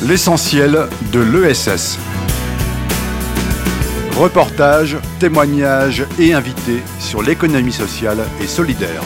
L'essentiel de l'ESS. Reportages, témoignages et invités sur l'économie sociale et solidaire.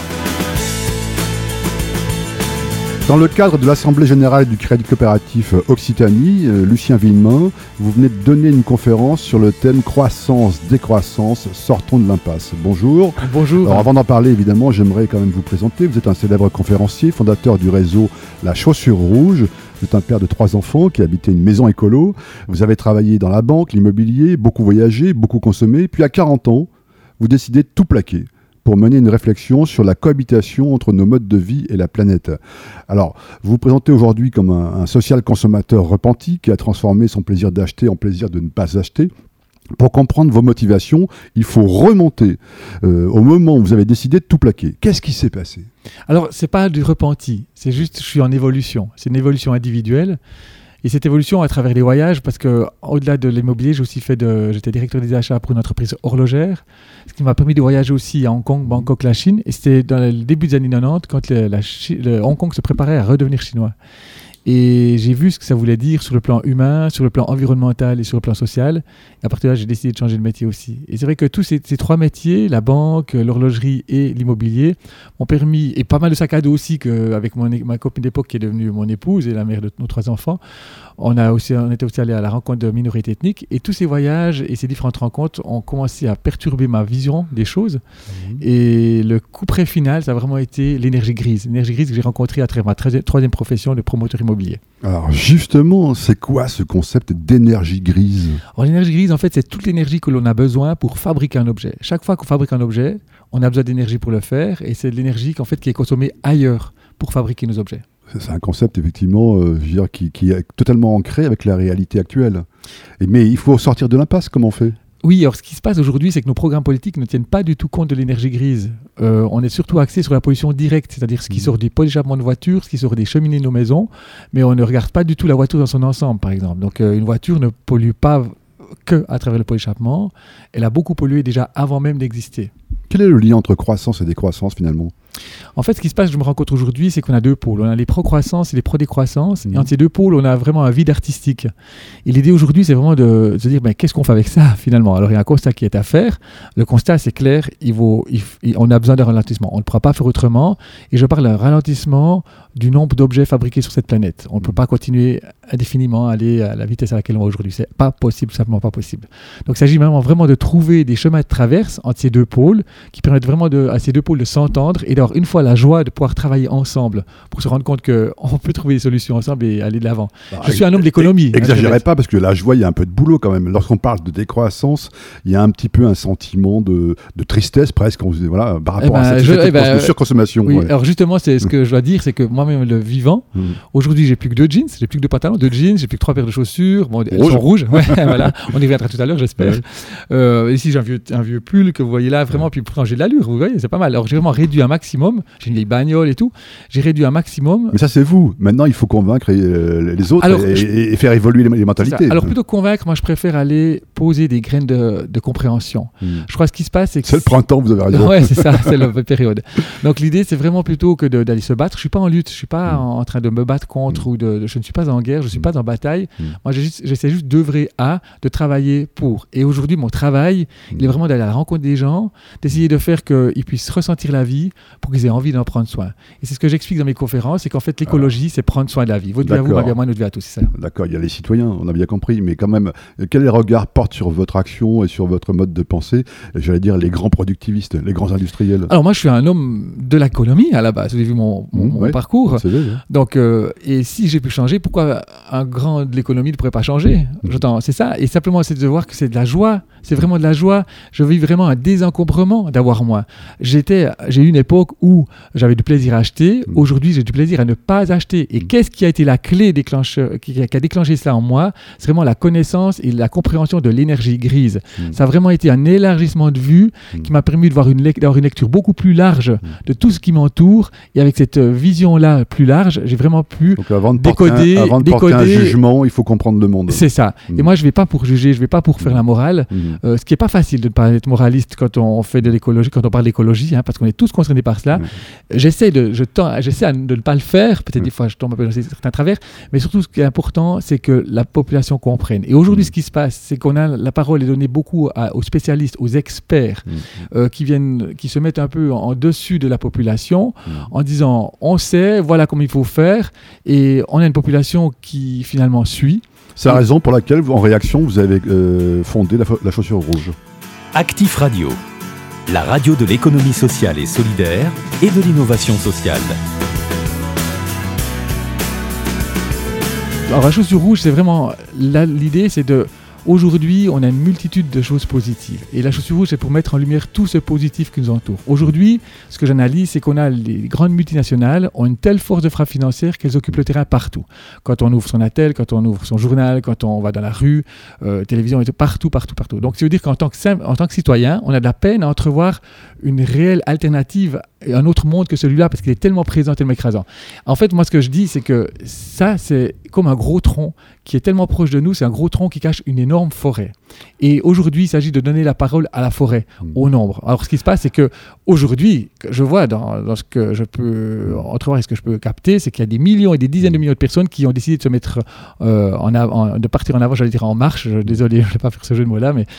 Dans le cadre de l'Assemblée Générale du Crédit Coopératif Occitanie, Lucien Villemain, vous venez de donner une conférence sur le thème croissance, décroissance, sortons de l'impasse. Bonjour. Bonjour. Alors avant d'en parler, évidemment, j'aimerais quand même vous présenter. Vous êtes un célèbre conférencier, fondateur du réseau La Chaussure Rouge. Vous êtes un père de 3 enfants qui habitait une maison écolo. Vous avez travaillé dans la banque, l'immobilier, beaucoup voyagé, beaucoup consommé. Puis à 40 ans, vous décidez de tout plaquer pour mener une réflexion sur la cohabitation entre nos modes de vie et la planète. Alors, vous vous présentez aujourd'hui comme un social consommateur repenti qui a transformé son plaisir d'acheter en plaisir de ne pas acheter. Pour comprendre vos motivations, il faut remonter au moment où vous avez décidé de tout plaquer. Qu'est-ce qui s'est passé ? Alors, c'est pas du repenti, c'est juste je suis en évolution. C'est une évolution individuelle. Et cette évolution à travers les voyages, parce que au-delà de l'immobilier, j'étais directeur des achats pour une entreprise horlogère, ce qui m'a permis de voyager aussi à Hong Kong, Bangkok, la Chine. Et c'était dans le début des années 90, quand le Hong Kong se préparait à redevenir chinois. Et j'ai vu ce que ça voulait dire sur le plan humain, sur le plan environnemental et sur le plan social. Et à partir de là, j'ai décidé de changer de métier aussi. Et c'est vrai que tous ces 3 métiers, la banque, l'horlogerie et l'immobilier, m'ont permis, et pas mal de sacs à dos aussi, avec ma copine d'époque qui est devenue mon épouse et la mère de nos 3 enfants, on était aussi allé à la rencontre de minorités ethniques. Et tous ces voyages et ces différentes rencontres ont commencé à perturber ma vision des choses. Et le coup près final, ça a vraiment été l'énergie grise. L'énergie grise que j'ai rencontrée à travers ma 3e profession de promoteur immobilier. Alors justement, c'est quoi ce concept d'énergie grise ? Alors l'énergie grise, en fait, c'est toute l'énergie que l'on a besoin pour fabriquer un objet. Chaque fois qu'on fabrique un objet, on a besoin d'énergie pour le faire, et c'est de l'énergie qui est consommée ailleurs pour fabriquer nos objets. C'est un concept effectivement qui est totalement ancré avec la réalité actuelle. Mais il faut sortir de l'impasse, comment on fait ? Oui, alors ce qui se passe aujourd'hui, c'est que nos programmes politiques ne tiennent pas du tout compte de l'énergie grise. On est surtout axé sur la pollution directe, c'est-à-dire ce qui sort des pots d'échappement de voitures, ce qui sort des cheminées de nos maisons, mais on ne regarde pas du tout la voiture dans son ensemble, par exemple. Donc une voiture ne pollue pas que à travers le pot d'échappement, elle a beaucoup pollué déjà avant même d'exister. Quel est le lien entre croissance et décroissance finalement ? En fait, ce qui se passe, je me rends compte aujourd'hui, c'est qu'on a 2 pôles. On a les pro-croissance et les pro-décroissance. Et entre ces 2 pôles, on a vraiment un vide artistique. Et l'idée aujourd'hui, c'est vraiment de se dire, qu'est-ce qu'on fait avec ça finalement ? Alors, il y a un constat qui est à faire. Le constat, c'est clair, on a besoin d'un ralentissement. On ne pourra pas faire autrement. Et je parle d'un ralentissement du nombre d'objets fabriqués sur cette planète. On ne peut pas continuer indéfiniment à aller à la vitesse à laquelle on va aujourd'hui. C'est pas possible, simplement pas possible. Donc, il s'agit vraiment de trouver des chemins de traverse entre ces 2 pôles qui permettent vraiment à ces 2 pôles de s'entendre et d'avoir une fois la joie de pouvoir travailler ensemble pour se rendre compte qu'on peut trouver des solutions ensemble et aller de l'avant. Je suis un homme d'économie. Exagérez pas, parce que la joie, il y a un peu de boulot quand même. Lorsqu'on parle de décroissance, il y a un petit peu un sentiment de tristesse presque par rapport à cette surconsommation. Oui, alors justement, c'est ce que je dois dire, c'est que moi-même, le vivant, aujourd'hui, j'ai plus que 2 jeans, j'ai plus que 2 pantalons, 2 jeans, j'ai plus que 3 paires de chaussures. Bon, elles sont rouges. Ouais, voilà. On y reviendra tout à l'heure, j'espère. Ici, j'ai un vieux pull que vous voyez là, vraiment, puis pourtant j'ai de l'allure, vous voyez, c'est pas mal. Alors j'ai vraiment réduit un maximum. J'ai une vieille bagnole et tout. J'ai réduit un maximum. Mais ça, c'est vous. Maintenant, il faut convaincre les autres et faire évoluer les mentalités. Alors, plutôt que convaincre, moi, je préfère aller poser des graines de compréhension. Je crois que ce qui se passe, c'est que... C'est le printemps, vous avez raison. Ouais, c'est ça, c'est la période. Donc, l'idée, c'est vraiment plutôt que d'aller se battre. Je ne suis pas en lutte. Je ne suis pas en train de me battre contre je ne suis pas en guerre. Je ne suis pas en bataille. Moi, j'essaie juste d'œuvrer de travailler pour. Et aujourd'hui, mon travail, il est vraiment d'aller à la rencontre des gens, d'essayer de faire qu'ils puissent ressentir la vie pour qu'ils aient envie d'en prendre soin. Et c'est ce que j'explique dans mes conférences, c'est qu'en fait l'écologie, c'est prendre soin de la vie. Votre vie à vous, ma vie à moi, notre vie à tous, c'est ça. D'accord, il y a les citoyens, on a bien compris, mais quand même, quel regard porte sur votre action et sur votre mode de pensée, j'allais dire les grands productivistes, les grands industriels ? Alors moi, je suis un homme de l'économie à la base, vous avez vu mon parcours. Donc, et si j'ai pu changer, pourquoi un grand de l'économie ne pourrait pas changer ? C'est ça, et simplement, c'est de voir que c'est de la joie, c'est vraiment de la joie. Je vis vraiment un désencombrement d'avoir moins. J'ai eu une époque où j'avais du plaisir à acheter. Aujourd'hui, j'ai du plaisir à ne pas acheter. Et qu'est-ce qui a été la clé qui a déclenché cela en moi ? C'est vraiment la connaissance et la compréhension de l'énergie grise. Ça a vraiment été un élargissement de vue qui m'a permis d'avoir une lecture beaucoup plus large de tout ce qui m'entoure. Et avec cette vision-là plus large, j'ai vraiment pu décoder un jugement, il faut comprendre le monde. C'est ça. Et moi, je ne vais pas pour juger, je ne vais pas pour faire la morale. Ce qui n'est pas facile de ne pas être moraliste quand on fait de l'écologie, quand on parle d'écologie, parce qu'on est tous concernés par cela. J'essaie de ne pas le faire. Peut-être des fois, je tombe un peu dans certains travers. Mais surtout, ce qui est important, c'est que la population comprenne. Et aujourd'hui, ce qui se passe, c'est qu'on a la parole est donnée beaucoup aux spécialistes, aux experts qui se mettent un peu en dessus de la population en disant on sait, voilà comment il faut faire. Et on a une population qui finalement suit. C'est la raison pour laquelle, en réaction, vous avez fondé la Chaussure Rouge. Actif Radio, la radio de l'économie sociale et solidaire et de l'innovation sociale. Alors la Chaussure Rouge, c'est vraiment l'idée, c'est de aujourd'hui, on a une multitude de choses positives. Et la Chaussure Rouge, c'est pour mettre en lumière tout ce positif qui nous entoure. Aujourd'hui, ce que j'analyse, c'est qu'on a les grandes multinationales ont une telle force de frappe financière qu'elles occupent le terrain partout. Quand on ouvre son attel, quand on ouvre son journal, quand on va dans la rue, télévision, et tout, partout. Donc, ça veut dire qu'en tant que citoyen, on a de la peine à entrevoir une réelle alternative et un autre monde que celui-là parce qu'il est tellement présent, tellement écrasant. En fait, moi, ce que je dis, c'est que ça, c'est comme un gros tronc qui est tellement proche de nous, c'est un gros tronc qui cache une énorme forêt. Et aujourd'hui, il s'agit de donner la parole à la forêt, au nombre. Alors, ce qui se passe, c'est qu'aujourd'hui, je vois dans ce que je peux entrevoir et ce que je peux capter, c'est qu'il y a des millions et des dizaines de millions de personnes qui ont décidé de se mettre de partir en avant, j'allais dire en marche, désolé, je ne vais pas faire ce jeu de mots-là, mais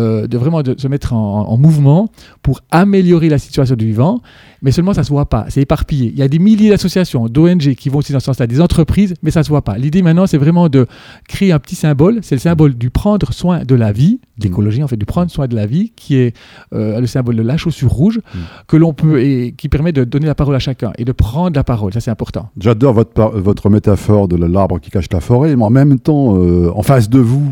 de se mettre en mouvement pour améliorer la situation du vivant. Mais seulement, ça ne se voit pas. C'est éparpillé. Il y a des milliers d'associations, d'ONG qui vont aussi dans ce sens-là, des entreprises, mais ça ne se voit pas. L'idée maintenant, c'est vraiment de créer un petit symbole. C'est le symbole du prendre soin de la vie, d'écologie, en fait, du prendre soin de la vie, qui est le symbole de la chaussure rouge, que l'on peut, et qui permet de donner la parole à chacun et de prendre la parole. Ça, c'est important. J'adore votre métaphore de l'arbre qui cache la forêt, mais en même temps, en face de vous,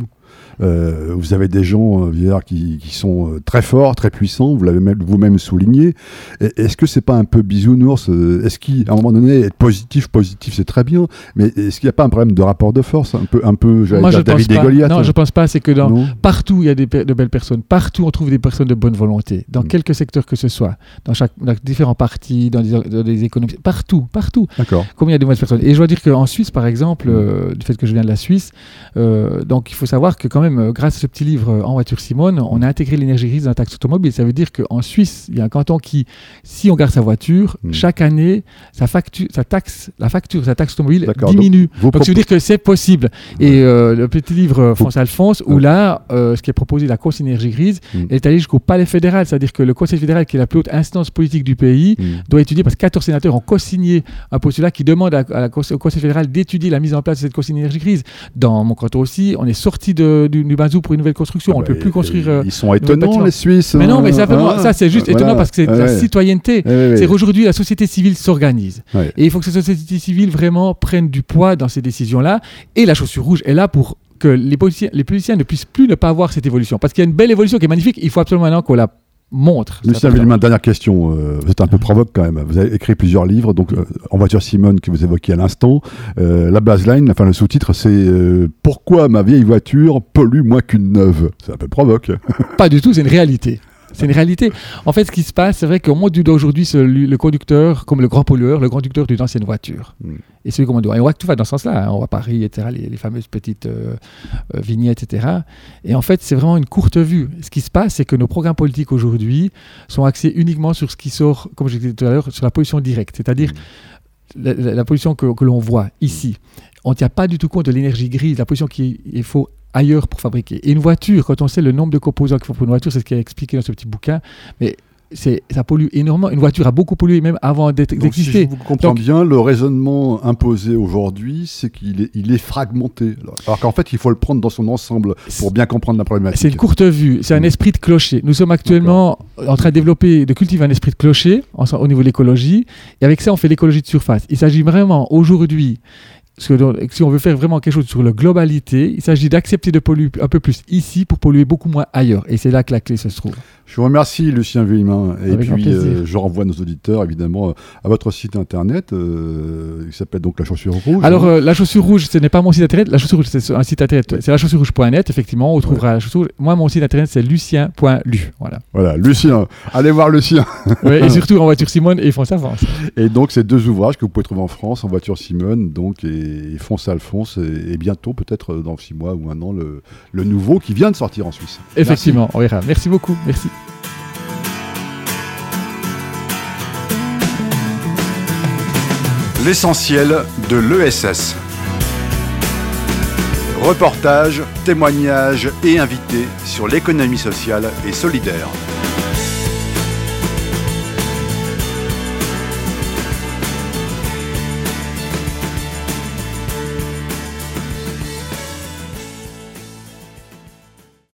vous avez des gens qui sont très forts, très puissants, vous l'avez vous-même souligné. Est-ce que c'est pas un peu bisounours? Est-ce qu'à un moment donné, être positif, c'est très bien, mais est-ce qu'il n'y a pas un problème de rapport de force, un peu Moi, je David et Goliath? Non, je pense pas. C'est que partout, il y a de belles personnes. Partout, on trouve des personnes de bonne volonté. Dans quelques secteurs que ce soit, dans différents partis, dans des économies, partout. D'accord. Comme il y a de mauvaises personnes. Et je dois dire qu'en Suisse, par exemple, du fait que je viens de la Suisse, donc il faut savoir que quand même, grâce à ce petit livre En voiture Simone, on a intégré l'énergie grise dans la taxe automobile. Ça veut dire qu'en Suisse, il y a un canton qui, si on garde sa voiture, chaque année, sa taxe automobile diminue. Donc ça veut dire que c'est possible. Et le petit livre France Alphonse, où là, ce qui est proposé, la consigne énergie grise, est allé jusqu'au palais fédéral. C'est-à-dire que le Conseil fédéral, qui est la plus haute instance politique du pays, doit étudier, parce que 14 sénateurs ont co-signé un postulat qui demande au Conseil fédéral d'étudier la mise en place de cette consigne énergie grise. Dans mon canton aussi, on est sorti du Bazou pour une nouvelle construction. On ne peut plus construire. Ils sont étonnants, les Suisses. Mais non, mais ça c'est juste étonnant parce que c'est la citoyenneté. C'est qu'aujourd'hui, la société civile s'organise. Et il faut que cette société civile vraiment prenne du poids dans ces décisions-là. Et la chaussure rouge est là pour que les politiciens ne puissent plus ne pas voir cette évolution. Parce qu'il y a une belle évolution qui est magnifique. Il faut absolument maintenant qu'on la montre. Lucien Villemin, dernière question. Vous êtes un peu provoque quand même. Vous avez écrit plusieurs livres, donc En voiture Simone que vous évoquiez à l'instant. La baseline, enfin le sous-titre, c'est Pourquoi ma vieille voiture pollue moins qu'une neuve. C'est un peu provoque. Pas du tout, c'est une réalité. C'est une réalité. En fait, ce qui se passe, c'est vrai qu'au monde d'aujourd'hui, le conducteur, comme le grand pollueur, le conducteur d'une ancienne voiture. Et celui qu'on doit. Et on voit que tout va dans ce sens-là. Hein. On voit Paris, etc., les fameuses petites vignettes, etc. Et en fait, c'est vraiment une courte vue. Ce qui se passe, c'est que nos programmes politiques aujourd'hui sont axés uniquement sur ce qui sort, comme je disais tout à l'heure, sur la pollution directe. C'est-à-dire la pollution que l'on voit ici. On ne tient pas du tout compte de l'énergie grise, la pollution qu'il faut ailleurs pour fabriquer. Et une voiture, quand on sait le nombre de composants qu'il faut pour une voiture, c'est ce qui est expliqué dans ce petit bouquin, mais ça pollue énormément. Une voiture a beaucoup pollué même avant d'exister. Si je vous comprends bien, le raisonnement imposé aujourd'hui, c'est qu'il est fragmenté. Alors qu'en fait, il faut le prendre dans son ensemble pour bien comprendre la problématique. C'est une courte vue, c'est un esprit de clocher. Nous sommes actuellement en train de cultiver un esprit de clocher au niveau de l'écologie, et avec ça, on fait l'écologie de surface. Il s'agit vraiment aujourd'hui, si on veut faire vraiment quelque chose sur la globalité, il s'agit d'accepter de polluer un peu plus ici pour polluer beaucoup moins ailleurs. Et c'est là que la clé se trouve. Je vous remercie, Lucien Villemin. Et avec puis, je renvoie nos auditeurs, évidemment, à votre site internet. Il s'appelle donc La Chaussure Rouge. Alors, La Chaussure Rouge, ce n'est pas mon site internet. La Chaussure Rouge, c'est un site internet. C'est lachaussurerouge.net, effectivement. On trouvera la chaussure. Moi, mon site internet, c'est lucien.lu. Voilà, Lucien. Allez voir Lucien. Et surtout En voiture Simone et France Alphonse. Et donc, c'est deux ouvrages que vous pouvez trouver en France, En voiture Simone, donc, et France Alphonse. Et bientôt, peut-être dans 6 mois ou un an, le nouveau qui vient de sortir en Suisse. Effectivement, on verra. Merci beaucoup. Merci. L'essentiel de l'ESS. Reportages, témoignages et invités sur l'économie sociale et solidaire.